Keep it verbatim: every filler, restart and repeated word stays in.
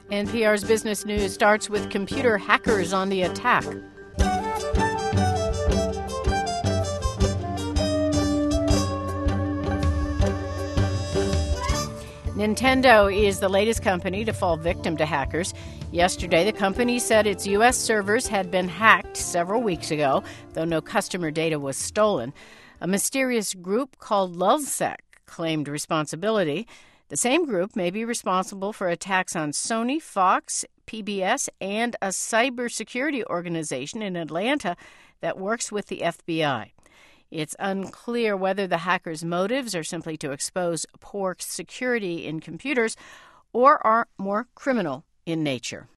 N P R's Business News starts with computer hackers on the attack. Nintendo is the latest company to fall victim to hackers. Yesterday, the company said its U S servers had been hacked several weeks ago, though no customer data was stolen. A mysterious group called Lulzsec claimed responsibility. The same group may be responsible for attacks on Sony, Fox, P B S, and a cybersecurity organization in Atlanta that works with the F B I. It's unclear whether the hackers' motives are simply to expose poor security in computers or are more criminal in nature.